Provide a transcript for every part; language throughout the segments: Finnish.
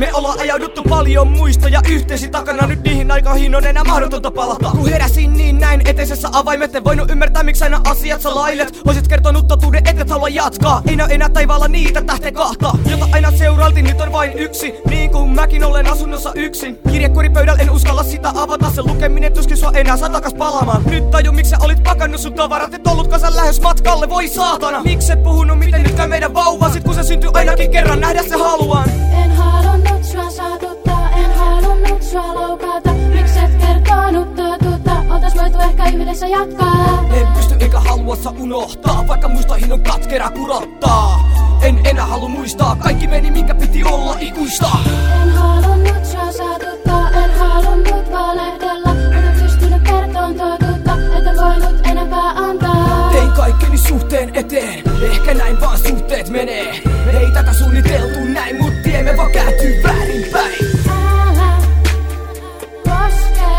me ollaan ajauduttu paljon muistoja yhteisi takana. Nyt niihin aikoihin on enää mahdotonta palata. Kun heräsin niin näin eteisessä avaimet, en voinut ymmärtää miksi aina asiat salailet. Oisit kertonut totuuden, et halua jatkaa. Ei näy enää taivaalla niitä tähteä kahta, jota aina seurailtiin, nyt on vain yksi. Niin kuin mäkin olen asunnossa yksin. Kirjekuoripöydällä en uskalla sitä avata. Se lukeminen tuskin sua enää saa takas palaamaan. Nyt taju miksi sä olit pakannut sun tavarat, et ollut kanssa lähes matkalle, voi saatana. Miksi et puhunut miten nyt käy meidän vauva, sit kun se syntyy ainakin kerran nähdä se haluan. En halunnut sua saatuttaa, en halunnut sua loukata. Miksi et kertonut totuutta, oltais voitu ehkä yhdessä jatkaa. En pysty eikä halua saa unohtaa, vaikka muistoihin on katkera kurottaa. En enää halua muistaa, kaikki meni minkä piti olla ikuista. En halunnut sua saatuttaa, en halunnut valehdella. En pystynyt kertoon totuutta, et voinut enempää antaa. Tein kaikkeni suhteen eteen, ehkä näin vaan suhteet menee. Ei tätä suunniteltu näin, mut tiemme vaan kääntyy väärinpäin. Älä koske,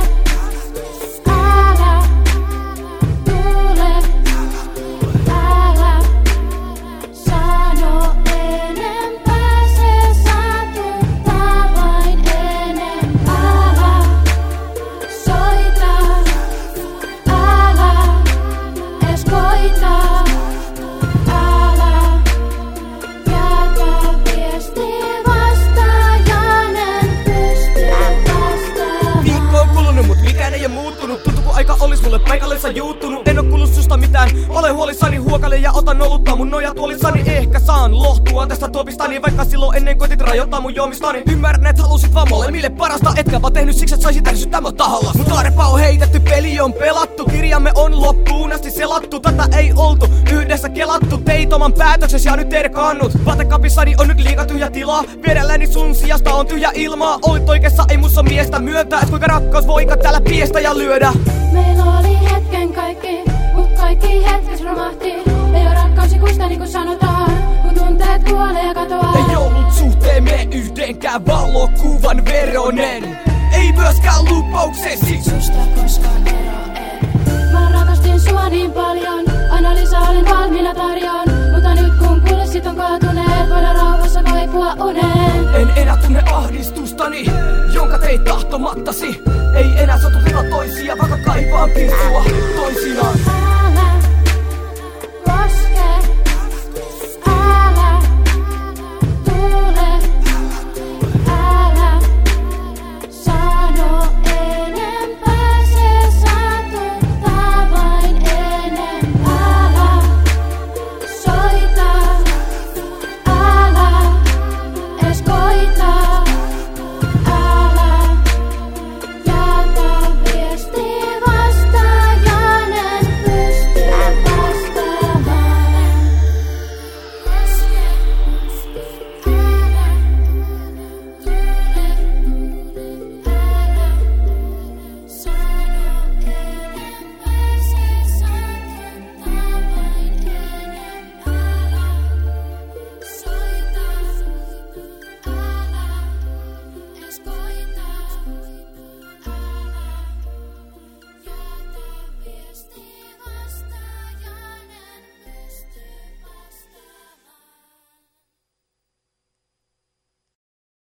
älä tule, älä sano enempää, se satuttaa vain enempää. Älä soita, älä edes koita, älä jätä viestiä vastaajan, en pysty vastaamaan. Viikko on kulunut, mut mikään ei oo muuttunut. Tuntuu kun aika olis mulle paikallessa juuttunut. En oo kuullut susta mitään, olen huolissani, huokaile ja otan olutta mun nojatuolissani. Ehkä saan lohtua tästä tuopistani, vaikka silloin ennen koitit rajoittaa mun juomistani. Ymmärrän et halusit vaan molemmille parasta, etkä vaan tehnyt siksi et saisit ärsyttää mut tahallas. Mut arepa on heitetty, peli on pelattu, kirjamme on loppuun asti selattu. Tätä ei oltu yhdessä kelattu, teit oman päätökses ja nyt erkaannut. Vaatekapissani on nyt liikaa tyhjä tilaa, vierelläni sun sijasta on tyhjä ilmaa. Olit oikeassa, ei mussa miestä myöntää, et kuinka rakkaus voikaan täällä piestä ja lyödä. Meillä oli hetken kaikki, mut kaikki hetkes romahti. Ei oo rakkaus ikuista niinku sanotaan, kun tunteet kuolee ja katoaa. Ei ollut suhteemme yhdenkään valokuvan veronen, ei myöskään lupauksesi. Susta koskaan ero en. Mä rakastin sua niin paljon, aina lisää olin valmiina tarjoon. Mutta nyt kun pulssit on kaatuneet, voidaan rauhassa vaipua uneen. En enää tunne ahdistustani, jonka teit tahtomattasi. Ei enää satuteta toisia, vaikka kaipaankin sua toisinaan.